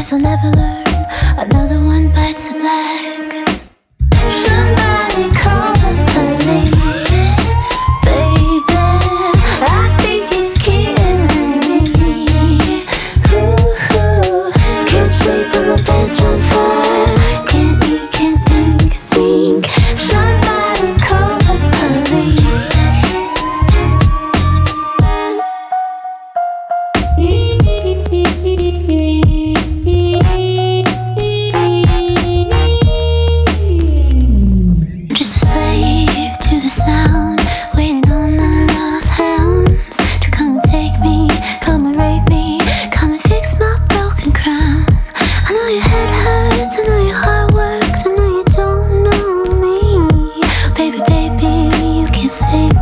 guess I'll never learn. Another one bites the black. Somebody call the police, baby. I think it's killing me. Ooh, can't sleep when my bed's on fire. Can't eat, can't think. Somebody call the police. I'm just a slave to the sound, waiting on the love hounds to come and take me, come and rape me, come and fix my broken crown. I know your head hurts, I know your heart works, I know you don't know me. Baby, baby, you can't save me.